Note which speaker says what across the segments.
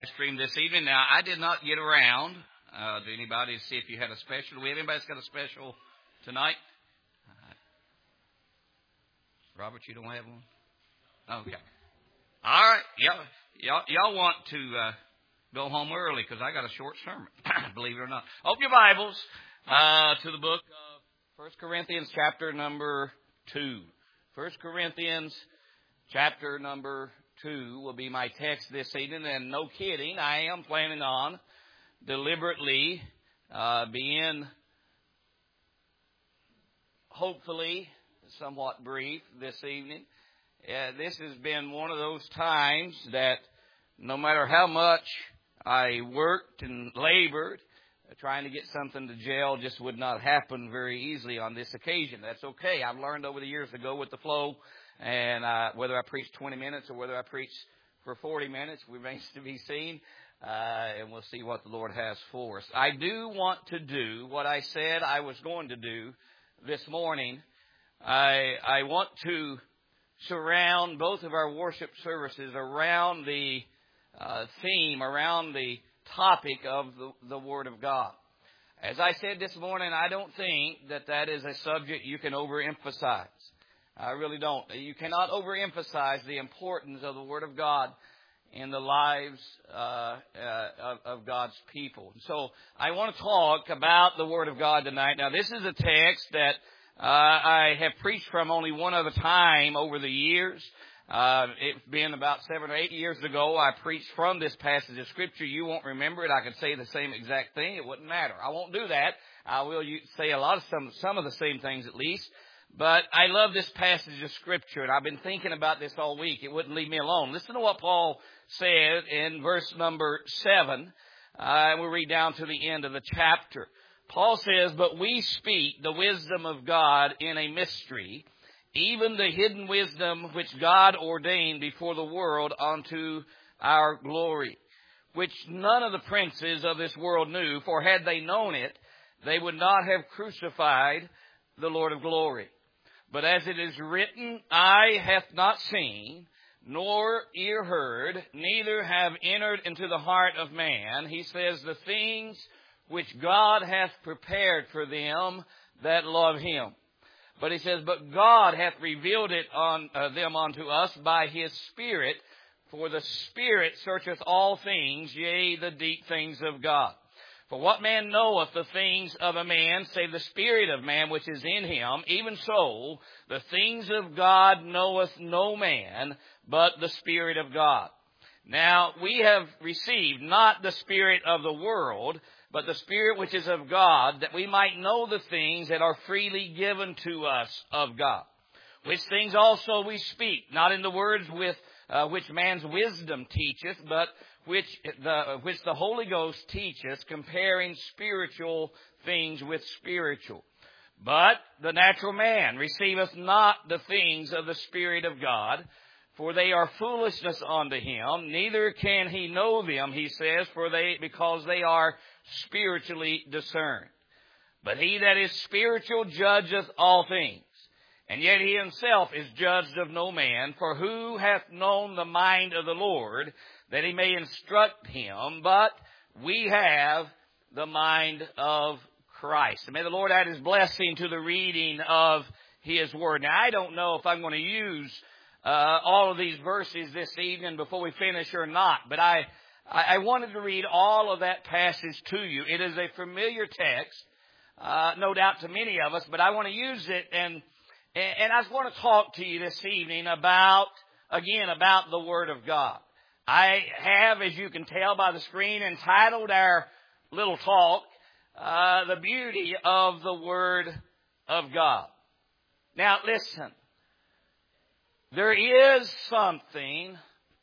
Speaker 1: Stream this evening. Now, I did not get around to anybody to see if you had a special. Do we have anybody that's got a special tonight? Robert, you don't have one? Okay. All right. Y'all want to go home early because I got a short sermon, believe it or not. Open your Bibles to the book of 1 Corinthians chapter number 2. 1 Corinthians chapter number 2 will be my text this evening, and no kidding, I am planning on deliberately being hopefully somewhat brief this evening. This has been one of those times that no matter how much I worked and labored, trying to get something to jail just would not happen very easily on this occasion. That's okay. I've learned over the years to go with the flow. And whether I preach 20 minutes or whether I preach for 40 minutes remains to be seen. And we'll see what the Lord has for us. I do want to do what I said I was going to do this morning. I want to surround both of our worship services around the theme, around the topic of the Word of God. As I said this morning, I don't think that is a subject you can overemphasize. I really don't. You cannot overemphasize the importance of the Word of God in the lives of God's people. So I want to talk about the Word of God tonight. Now, this is a text that I have preached from only one other time over the years. It's been about 7 or 8 years ago. I preached from this passage of Scripture. You won't remember it. I could say the same exact thing. It wouldn't matter. I won't do that. I will say some of the same things at least. But I love this passage of Scripture, and I've been thinking about this all week. It wouldn't leave me alone. Listen to what Paul said in verse number 7. We'll read down to the end of the chapter. Paul says, "But we speak the wisdom of God in a mystery, even the hidden wisdom which God ordained before the world unto our glory, which none of the princes of this world knew, for had they known it, they would not have crucified the Lord of glory. But as it is written, eye hath not seen, nor ear heard, neither have entered into the heart of man," he says, "the things which God hath prepared for them that love him. But he says, but God hath revealed it on them unto us by his Spirit, for the Spirit searcheth all things, yea, the deep things of God. For what man knoweth the things of a man, save the spirit of man which is in him? Even so, the things of God knoweth no man, but the Spirit of God. Now, we have received not the spirit of the world, but the Spirit which is of God, that we might know the things that are freely given to us of God. Which things also we speak, not in the words with which man's wisdom teacheth, but which the Holy Ghost teacheth, comparing spiritual things with spiritual. But the natural man receiveth not the things of the Spirit of God, for they are foolishness unto him, neither can he know them, he says, because they are spiritually discerned. But he that is spiritual judgeth all things, and yet he himself is judged of no man. For who hath known the mind of the Lord, that he may instruct him? But we have the mind of Christ. And may the Lord add his blessing to the reading of his word. Now, I don't know if I'm going to use all of these verses this evening before we finish or not, but I wanted to read all of that passage to you. It is a familiar text, no doubt to many of us, but I want to use it, and I just want to talk to you this evening about the Word of God. I have, as you can tell by the screen, entitled our little talk, The Beauty of the Word of God. Now, listen. There is something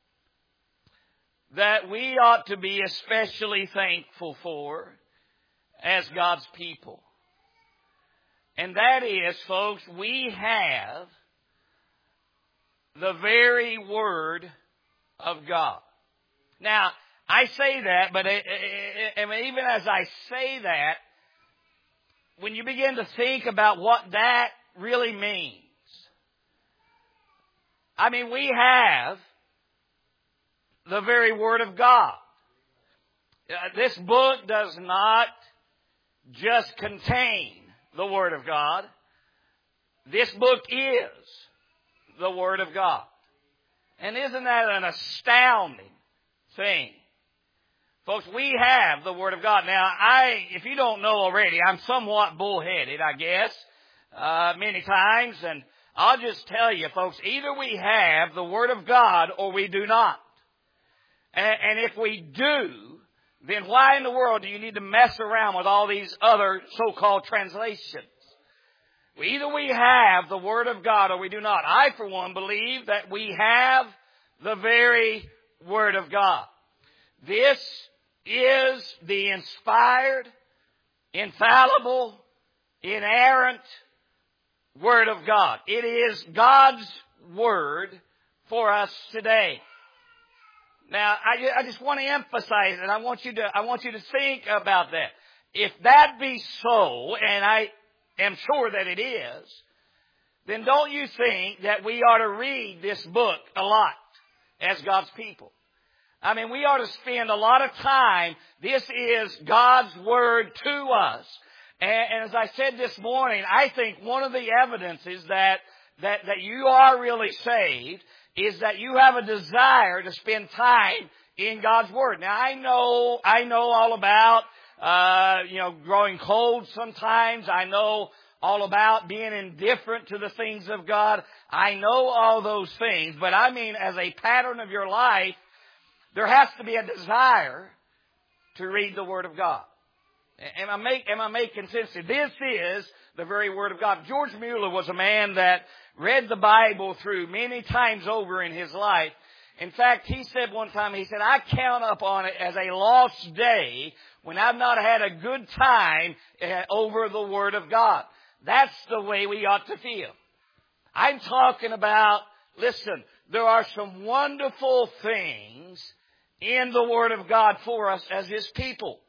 Speaker 1: that we ought to be especially thankful for as God's people. And that is, folks, we have the very Word of God. Now, I say that, but even as I say that, when you begin to think about what that really means, I mean, we have the very Word of God. This book does not just contain the Word of God. This book is the Word of God. And isn't that an astounding thing? Folks, we have the Word of God. Now, if you don't know already, I'm somewhat bullheaded, I guess, many times. And I'll just tell you, folks, either we have the Word of God or we do not. And if we do, then why in the world do you need to mess around with all these other so-called translations? Either we have the Word of God or we do not. I, for one, believe that we have the very Word of God. This is the inspired, infallible, inerrant Word of God. It is God's Word for us today. Now, I just want to emphasize it. I want you to think about that. If that be so, and I am sure that it is, then don't you think that we ought to read this book a lot as God's people? I mean, we ought to spend a lot of time. This is God's Word to us. And as I said this morning, I think one of the evidences that you are really saved is that you have a desire to spend time in God's Word. Now, I know all about, growing cold sometimes. I know all about being indifferent to the things of God. I know all those things. But I mean, as a pattern of your life, there has to be a desire to read the Word of God. Am I making sense? This is the very Word of God. George Mueller was a man that read the Bible through many times over in his life. In fact, he said one time, he said, I count upon it as a lost day when I've not had a good time over the Word of God. That's the way we ought to feel. I'm talking about, listen, there are some wonderful things in the Word of God for us as His people.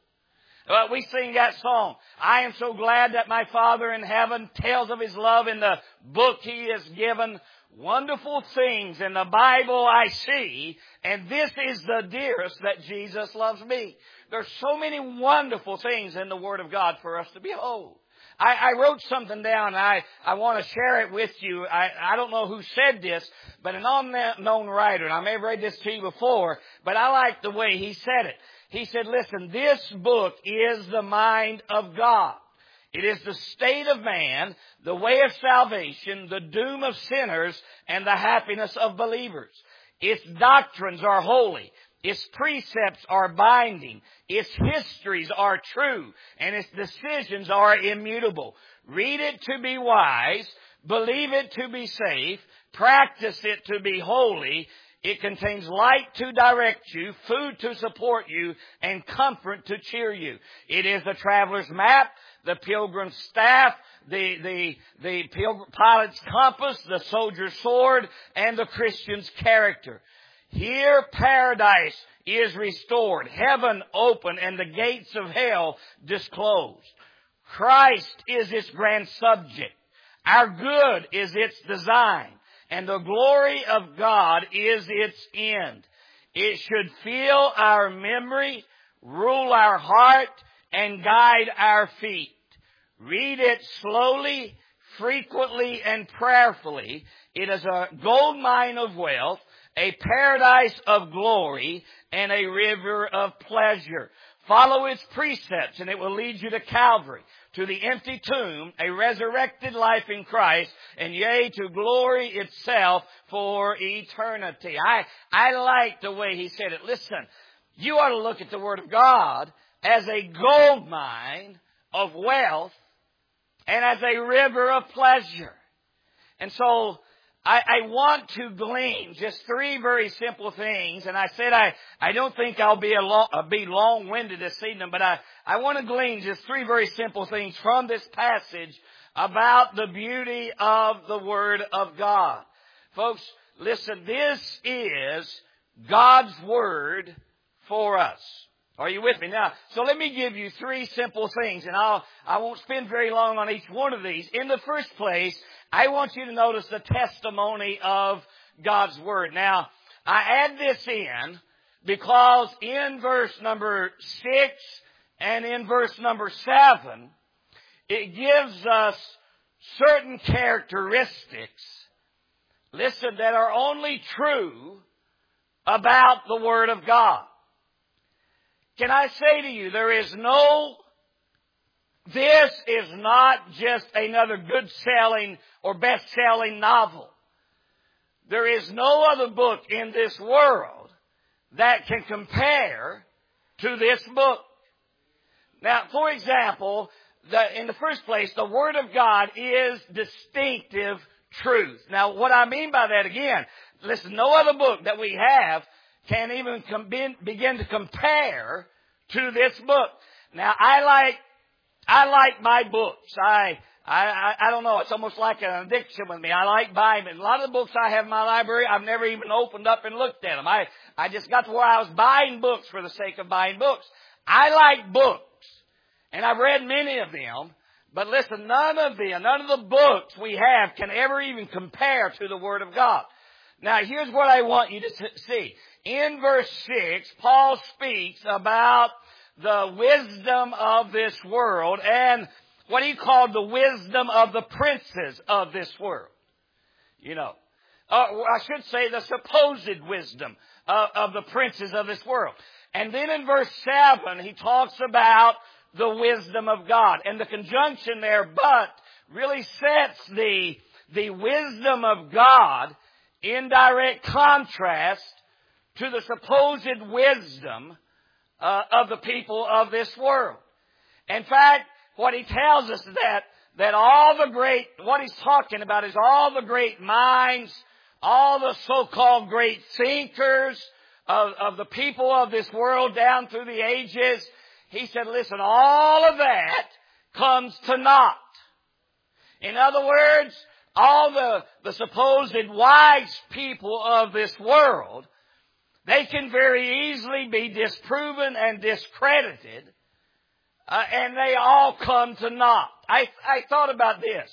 Speaker 1: We sing that song, I am so glad that my Father in heaven tells of His love in the book He has given. Wonderful things in the Bible I see, and this is the dearest that Jesus loves me. There's so many wonderful things in the Word of God for us to behold. I wrote something down, and I want to share it with you. I don't know who said this, but an unknown writer, and I may have read this to you before, but I like the way he said it. He said, listen, this book is the mind of God. It is the state of man, the way of salvation, the doom of sinners, and the happiness of believers. Its doctrines are holy. Its precepts are binding. Its histories are true. And its decisions are immutable. Read it to be wise. Believe it to be safe. Practice it to be holy. It contains light to direct you, food to support you, and comfort to cheer you. It is the traveler's map, the pilgrim's staff, the pilot's compass, the soldier's sword, and the Christian's character. Here paradise is restored, heaven open, and the gates of hell disclosed. Christ is its grand subject. Our good is its design. And the glory of God is its end. It should fill our memory, rule our heart, and guide our feet. Read it slowly, frequently, and prayerfully. It is a gold mine of wealth, a paradise of glory, and a river of pleasure. Follow its precepts, and it will lead you to Calvary, to the empty tomb, a resurrected life in Christ, and yea, to glory itself for eternity. I like the way he said it. Listen, you ought to look at the Word of God as a gold mine of wealth and as a river of pleasure. And so I want to glean just three very simple things. And I said I don't think I'll be long-winded this evening, but I want to glean just three very simple things from this passage about the beauty of the Word of God. Folks, listen, this is God's Word for us. Are you with me? Now, so let me give you three simple things, and I won't spend very long on each one of these. In the first place, I want you to notice the testimony of God's Word. Now, I add this in Because in verse number 6 and in verse number 7, it gives us certain characteristics, listen, that are only true about the Word of God. Can I say to you, this is not just another good-selling or best-selling novel. There is no other book in this world that can compare to this book. Now, for example, in the first place, the Word of God is distinctive truth. Now, what I mean by that again, listen, no other book that we have can even begin to compare to this book. Now, I like my books. I don't know. It's almost like an addiction with me. I like buying them. A lot of the books I have in my library, I've never even opened up and looked at them. I just got to where I was buying books for the sake of buying books. I like books. And I've read many of them. But listen, none of the books we have can ever even compare to the Word of God. Now, here's what I want you to see. In verse 6, Paul speaks about the wisdom of this world and what he called the wisdom of the princes of this world. You know, I should say the supposed wisdom of the princes of this world. And then in verse 7, he talks about the wisdom of God. And the conjunction there, but, really sets the wisdom of God in direct contrast to the supposed wisdom of the people of this world. In fact, what he tells us is that what he's talking about is all the great minds, all the so-called great thinkers of the people of this world down through the ages. He said, listen, all of that comes to naught. In other words, all the supposed wise people of this world, they can very easily be disproven and discredited, and they all come to naught. I thought about this.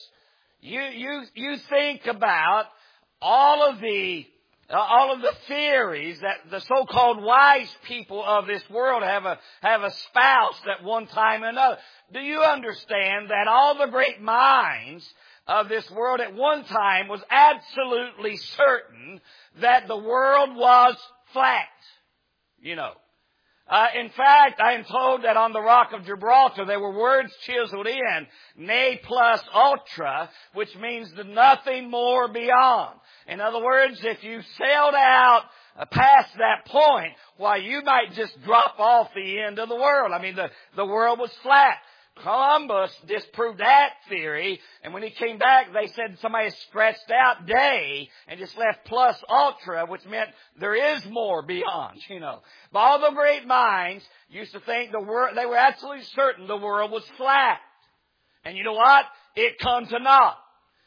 Speaker 1: You think about all of the theories that the so-called wise people of this world have espoused at one time or another. Do you understand that all the great minds of this world at one time was absolutely certain that the world was flat? You know. In fact, I am told that on the Rock of Gibraltar there were words chiseled in, ne plus ultra, which means the nothing more beyond. In other words, if you sailed out past that point, why, you might just drop off the end of the world. I mean, the world was flat. Columbus disproved that theory, and when he came back, they said somebody scratched out day and just left plus ultra, which meant there is more beyond, you know. But all the great minds used to think they were absolutely certain the world was flat. And you know what? It comes to naught.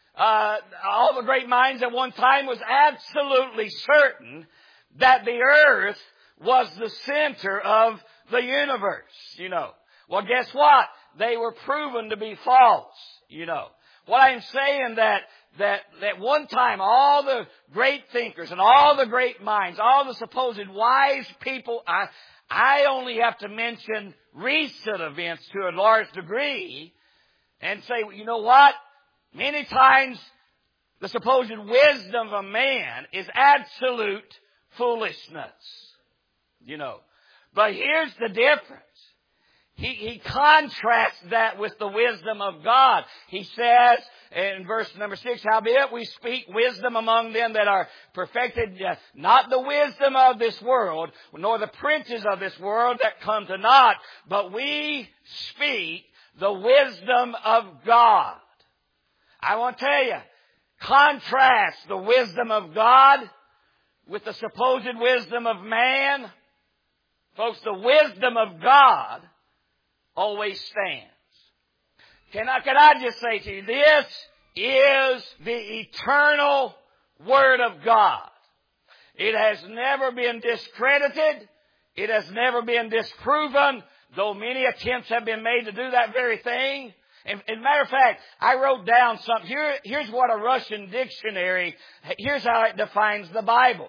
Speaker 1: All the great minds at one time was absolutely certain that the earth was the center of the universe, you know. Well, guess what? They were proven to be false, you know. What I'm saying that one time all the great thinkers and all the great minds, all the supposed wise people, I only have to mention recent events to a large degree and say, you know what? Many times the supposed wisdom of a man is absolute foolishness, you know. But here's the difference. He contrasts that with the wisdom of God. He says in verse number 6, howbeit we speak wisdom among them that are perfected, not the wisdom of this world, nor the princes of this world that come to naught, but we speak the wisdom of God. I want to tell you, contrast the wisdom of God with the supposed wisdom of man. Folks, the wisdom of God always stands. Can I just say to you, this is the eternal Word of God. It has never been discredited. It has never been disproven, though many attempts have been made to do that very thing. And matter of fact, I wrote down something. Here's what a Russian dictionary, here's how it defines the Bible.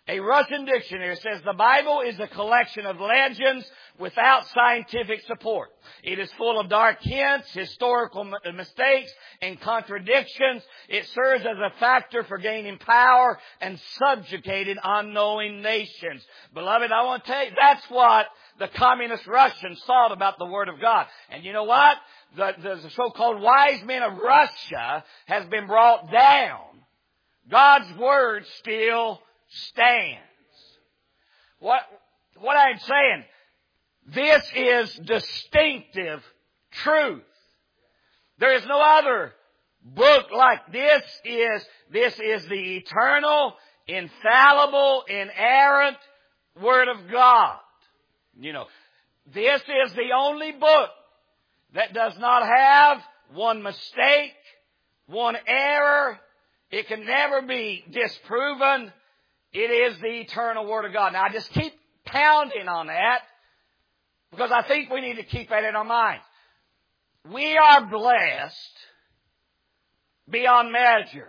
Speaker 1: A Russian dictionary says the Bible is a collection of legends without scientific support. It is full of dark hints, historical mistakes, and contradictions. It serves as a factor for gaining power and subjugating unknowing nations. Beloved, I want to tell you, that's what the communist Russians thought about the Word of God. And you know what? The so-called wise men of Russia has been brought down. God's Word still stands. What I'm saying, this is distinctive truth. There is no other book like this. This is the eternal, infallible, inerrant Word of God. You know, this is the only book that does not have one mistake, one error. It can never be disproven. It is the eternal Word of God. Now, I just keep pounding on that because I think we need to keep that in our minds. We are blessed beyond measure.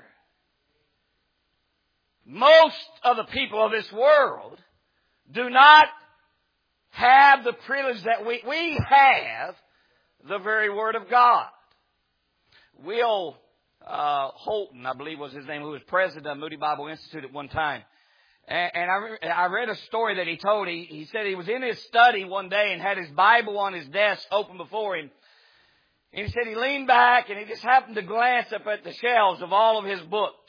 Speaker 1: Most of the people of this world do not have the privilege that we have, the very Word of God. Will Holton, I believe was his name, who was president of Moody Bible Institute at one time. And I read a story that he told. He said he was in his study one day and had his Bible on his desk open before him. And he said he leaned back and he just happened to glance up at the shelves of all of his books.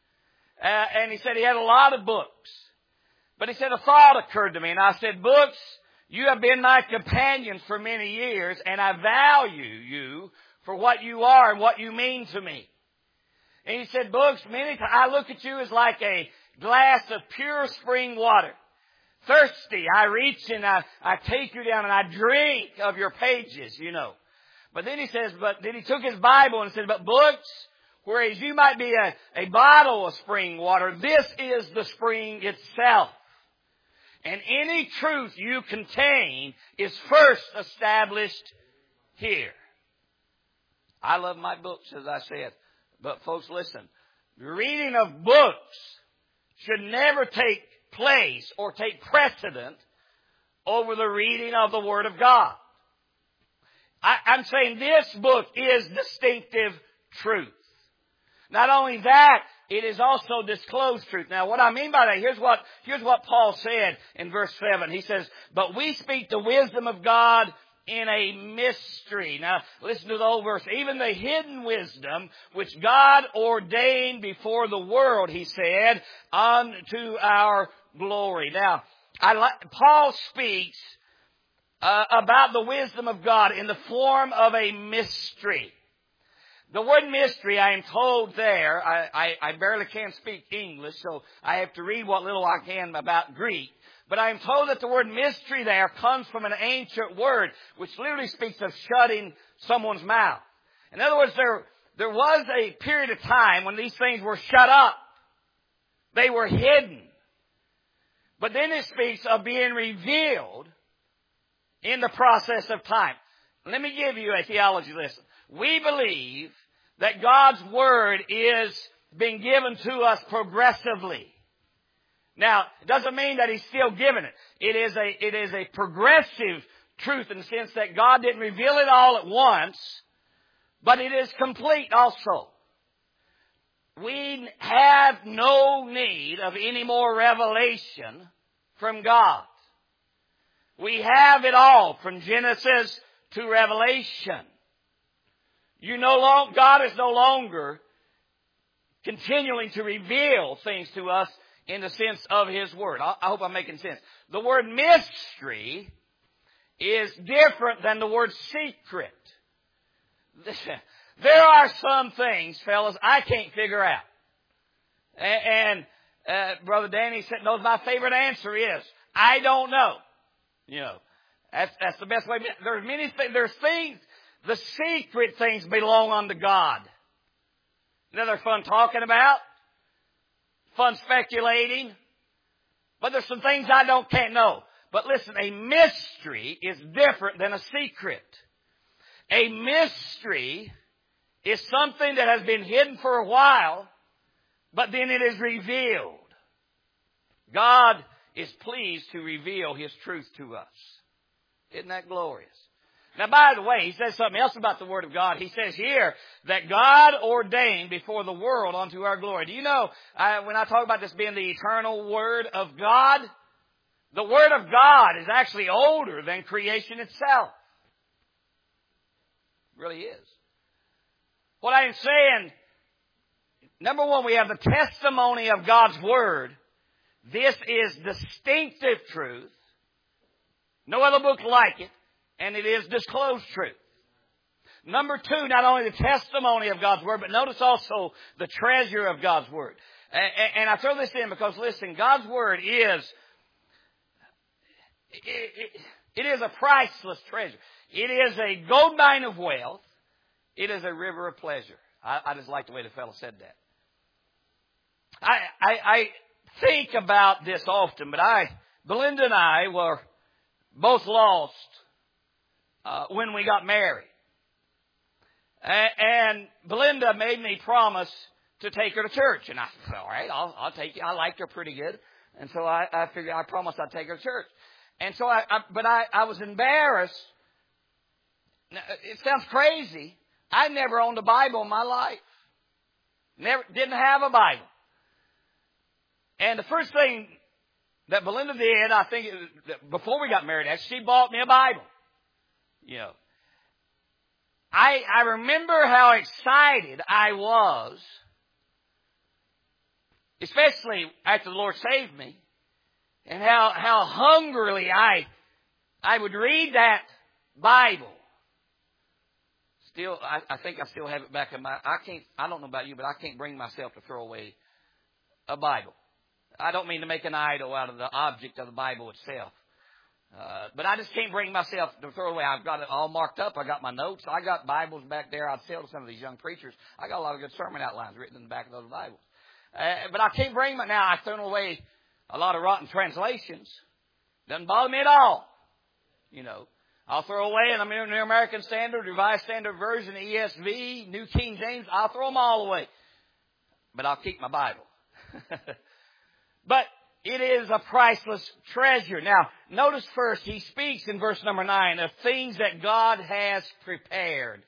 Speaker 1: And he said he had a lot of books. But he said a thought occurred to me. And I said, books, you have been my companions for many years, and I value you for what you are and what you mean to me. And he said, books, many times I look at you as like a glass of pure spring water. Thirsty, I reach and I take you down and I drink of your pages, you know. But then he says, then he took his Bible and said, but books, whereas you might be a bottle of spring water, this is the spring itself. And any truth you contain is first established here. I love my books, as I said. But folks, listen. The reading of books should never take place or take precedent over the reading of the Word of God. I'm saying this book is distinctive truth. Not only that, it is also disclosed truth. Now, what I mean by that, here's what Paul said in verse 7. He says, but we speak the wisdom of God in a mystery. Now, listen to the whole verse. Even the hidden wisdom which God ordained before the world, he said, unto our glory. Now, Paul speaks about the wisdom of God in the form of a mystery. The word mystery, I am told there, I barely can speak English, so I have to read what little I can about Greek. But I am told that the word mystery there comes from an ancient word, which literally speaks of shutting someone's mouth. In other words, there was a period of time when these things were shut up. They were hidden. But then it speaks of being revealed in the process of time. Let me give you a theology lesson. We believe that God's Word is being given to us progressively. Now, it doesn't mean that He's still giving it. It is a progressive truth in the sense that God didn't reveal it all at once, but it is complete also. We have no need of any more revelation from God. We have it all from Genesis to Revelation. God is no longer continuing to reveal things to us in the sense of His Word. I hope I'm making sense. The word mystery is different than the word secret. There are some things, fellas, I can't figure out. And Brother Danny said, no, my favorite answer is, I don't know. You know, that's the best way. There's many things, there's things, the secret things belong unto God. You know, they're fun talking about, fun speculating, but there's some things I can't know. But listen, a mystery is different than a secret. A mystery is something that has been hidden for a while, but then it is revealed. God is pleased to reveal His truth to us. Isn't that glorious? Now, by the way, He says something else about the Word of God. He says here that God ordained before the world unto our glory. Do you know, when I talk about this being the eternal Word of God, the Word of God is actually older than creation itself. It really is. What I am saying, number one, we have the testimony of God's Word. This is distinctive truth. No other book like it. And it is disclosed truth. Number two, not only the testimony of God's Word, but notice also the treasure of God's Word. And I throw this in because, listen, God's Word is, it is a priceless treasure. It is a gold mine of wealth. It is a river of pleasure. I just like the way the fellow said that. I think about this often, but Belinda and I were both lost when we got married. And Belinda made me promise to take her to church. And I said, all right, I'll take you. I liked her pretty good. And so I figured I promised I'd take her to church. And so I was embarrassed. Now, it sounds crazy. I never owned a Bible in my life. Didn't have a Bible. And the first thing that Belinda did, I think, before we got married, she bought me a Bible. You know, I remember how excited I was, especially after the Lord saved me, and how hungrily I would read that Bible. Still, I think I still have it back in I don't know about you, but I can't bring myself to throw away a Bible. I don't mean to make an idol out of the object of the Bible itself. But I just can't bring myself to throw away. I've got it all marked up. I got my notes. I got Bibles back there. I'd sell to some of these young preachers. I got a lot of good sermon outlines written in the back of those Bibles. But I can't bring them now. I've thrown away a lot of rotten translations. Doesn't bother me at all. You know, I'll throw away in the New American Standard, Revised Standard Version, ESV, New King James. I'll throw them all away. But I'll keep my Bible. But it is a priceless treasure. Now, notice first, he speaks in verse number 9 of things that God has prepared.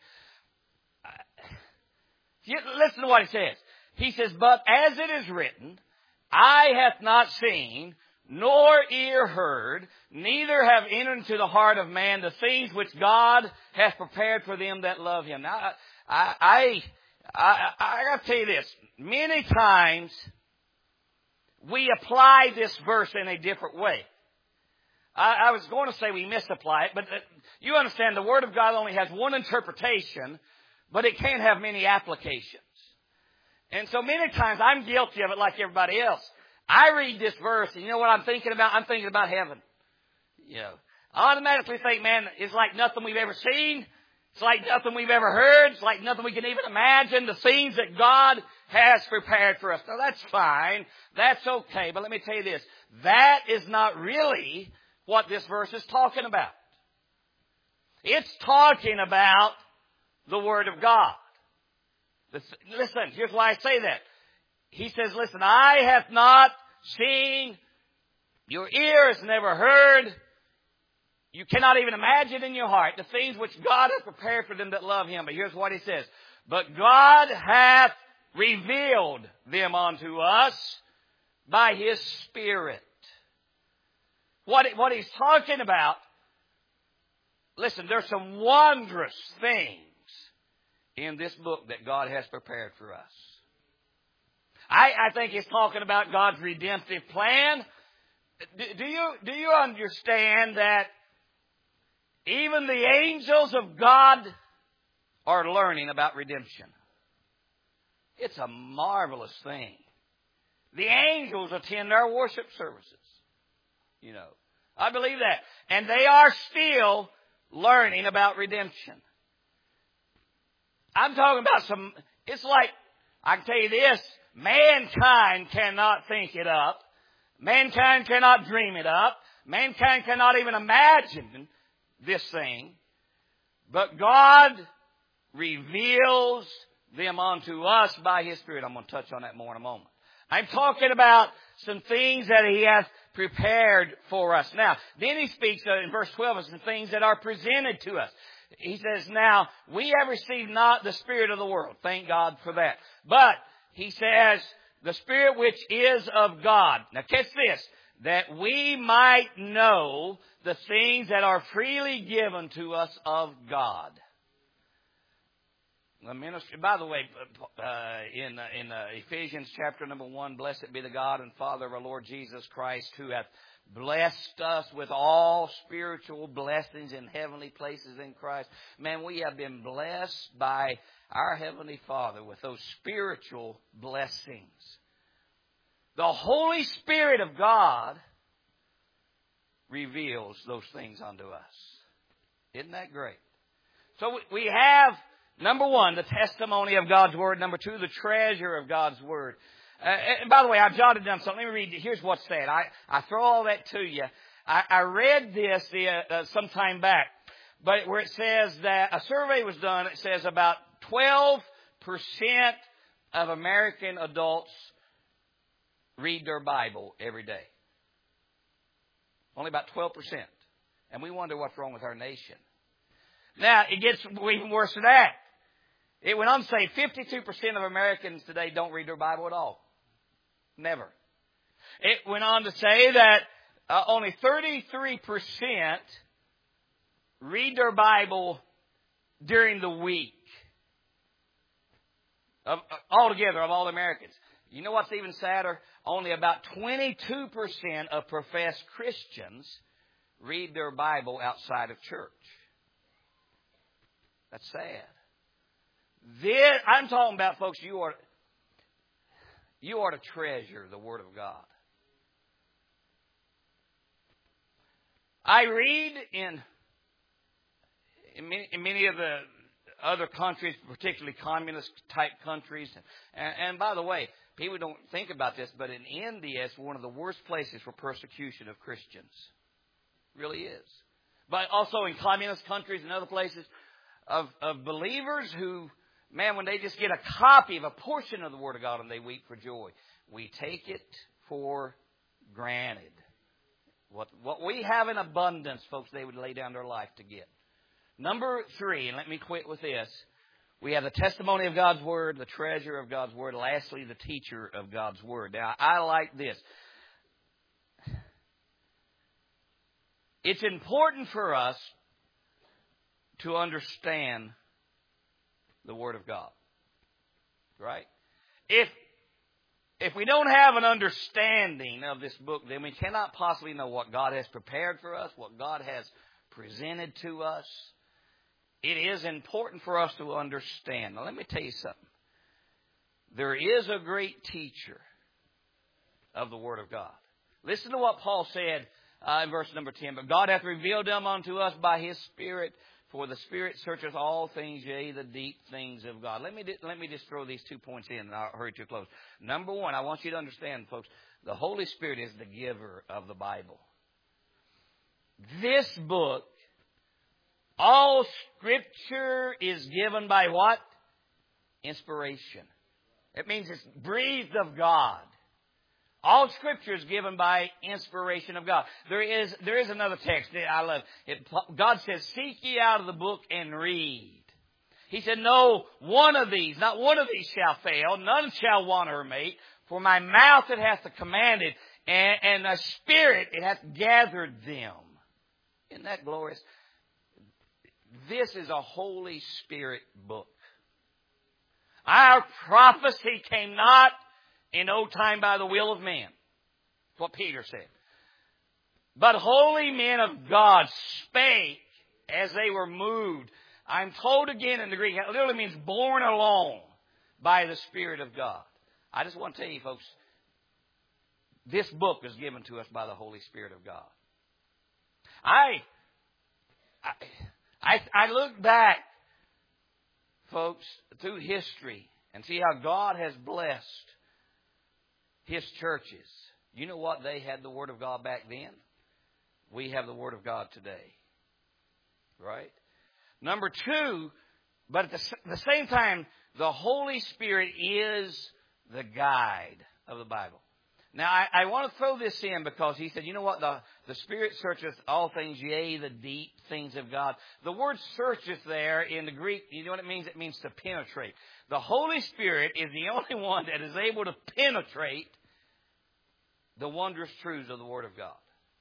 Speaker 1: Listen to what he says. He says, but as it is written, eye hath not seen, nor ear heard, neither have entered into the heart of man the things which God hath prepared for them that love Him. Now, I got to tell you this. Many times we apply this verse in a different way. I was going to say we misapply it, but you understand the Word of God only has one interpretation, but it can have many applications. And so many times I'm guilty of it like everybody else. I read this verse, and you know what I'm thinking about? I'm thinking about heaven. You know, I automatically think, man, it's like nothing we've ever seen. It's like nothing we've ever heard. It's like nothing we can even imagine. The things that God has prepared for us. Now, that's fine. That's okay. But let me tell you this. That is not really what this verse is talking about. It's talking about the Word of God. Listen, here's why I say that. He says, listen, eye hath not seen, your ear has never heard, you cannot even imagine in your heart the things which God has prepared for them that love Him. But here's what He says. But God hath revealed them unto us by His Spirit. What He's talking about, listen, there's some wondrous things in this book that God has prepared for us. I think He's talking about God's redemptive plan. Do you understand that even the angels of God are learning about redemption? It's a marvelous thing. The angels attend our worship services. You know, I believe that. And they are still learning about redemption. I'm talking about it's like, I can tell you this, mankind cannot think it up. Mankind cannot dream it up. Mankind cannot even imagine this thing. But God reveals them unto us by His Spirit. I'm going to touch on that more in a moment. I'm talking about some things that He has prepared for us. Now, then He speaks in verse 12 of some things that are presented to us. He says, now, we have received not the spirit of the world. Thank God for that. But, He says, the Spirit which is of God. Now catch this. That we might know the things that are freely given to us of God. The ministry, by the way, in Ephesians chapter number 1, blessed be the God and Father of our Lord Jesus Christ, who hath blessed us with all spiritual blessings in heavenly places in Christ. Man, we have been blessed by our Heavenly Father with those spiritual blessings. The Holy Spirit of God reveals those things unto us. Isn't that great? So we have, number one, the testimony of God's Word. Number two, the treasure of God's Word. And by the way, I jotted down something. Let me read. Here's what's said. I throw all that to you. I read this some time back, but where it says that a survey was done, it says about 12% of American adults read their Bible every day. Only about 12%. And we wonder what's wrong with our nation. Now, it gets even worse than that. It went on to say 52% of Americans today don't read their Bible at all. Never. It went on to say that only 33% read their Bible during the week. Altogether, of all Americans. You know what's even sadder? Only about 22% of professed Christians read their Bible outside of church. That's sad. I'm talking about, folks, you are to treasure the Word of God. I read in many of the other countries, particularly communist-type countries. And by the way, people don't think about this, but in India, it's one of the worst places for persecution of Christians. It really is. But also in communist countries and other places of believers who, man, when they just get a copy of a portion of the Word of God and they weep for joy, we take it for granted. What we have in abundance, folks, they would lay down their life to get. Number three, and let me quit with this. We have the testimony of God's Word, the treasure of God's Word. Lastly, the teacher of God's Word. Now, I like this. It's important for us to understand the Word of God. Right? If we don't have an understanding of this book, then we cannot possibly know what God has prepared for us, what God has presented to us. It is important for us to understand. Now, let me tell you something. There is a great teacher of the Word of God. Listen to what Paul said in verse number 10. But God hath revealed them unto us by His Spirit, for the Spirit searcheth all things, yea, the deep things of God. Let me just throw these 2 points in, and I'll hurry to a close. Number one, I want you to understand, folks, the Holy Spirit is the giver of the Bible. This book, all Scripture is given by what? Inspiration. It means it's breathed of God. All Scripture is given by inspiration of God. There is another text that I love. God says, seek ye out of the book and read. He said, no, not one of these shall fail. None shall want or mate. For my mouth it hath commanded, and the Spirit it hath gathered them. Isn't that glorious? This is a Holy Spirit book. Our prophecy came not in old time by the will of man. That's what Peter said. But holy men of God spake as they were moved. I'm told again in the Greek, it literally means borne along by the Spirit of God. I just want to tell you, folks, this book was given to us by the Holy Spirit of God. I look back, folks, through history and see how God has blessed His churches. You know what? They had the Word of God back then. We have the Word of God today. Right? Number two, but at the same time, the Holy Spirit is the guide of the Bible. Now, I want to throw this in because he said, you know what? The Spirit searcheth all things, yea, the deep things of God. The word searcheth there in the Greek, you know what it means? It means to penetrate. The Holy Spirit is the only one that is able to penetrate the wondrous truths of the Word of God.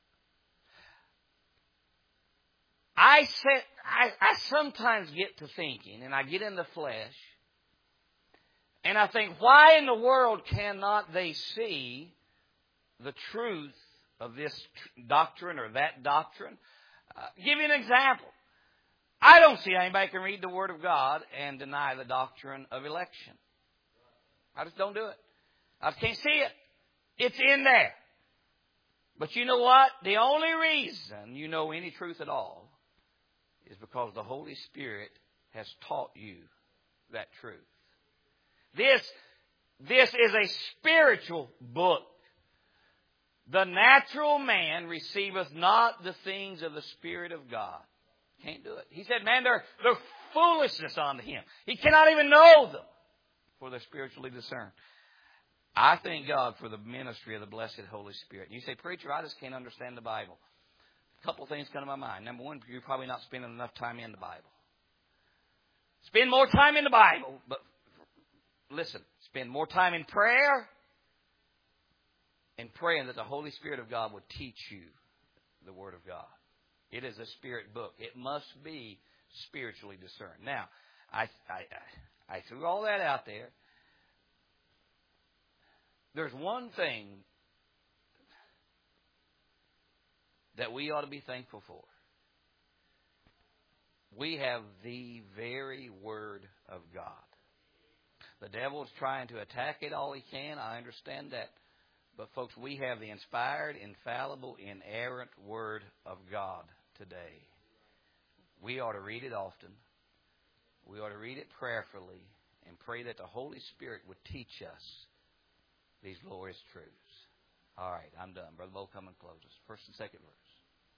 Speaker 1: I sometimes get to thinking, and I get in the flesh, and I think, why in the world cannot they see the truth of this doctrine or that doctrine? Give you an example. I don't see anybody can read the Word of God and deny the doctrine of election. I just don't do it. I can't see it. It's in there. But you know what? The only reason you know any truth at all is because the Holy Spirit has taught you that truth. This is a spiritual book. The natural man receiveth not the things of the Spirit of God. Can't do it. He said, man, they're foolishness unto him. He cannot even know them, for they're spiritually discerned. I thank God for the ministry of the blessed Holy Spirit. You say, preacher, I just can't understand the Bible. A couple of things come to my mind. Number one, you're probably not spending enough time in the Bible. Spend more time in the Bible, but listen, spend more time in prayer and praying that the Holy Spirit of God would teach you the Word of God. It is a spirit book. It must be spiritually discerned. Now, I threw all that out there. There's one thing that we ought to be thankful for. We have the very Word of God. The devil is trying to attack it all he can. I understand that. But folks, we have the inspired, infallible, inerrant Word of God today. We ought to read it often. We ought to read it prayerfully and pray that the Holy Spirit would teach us these glorious truths. All right, I'm done. Brother Bo, come and close us. First and second verse.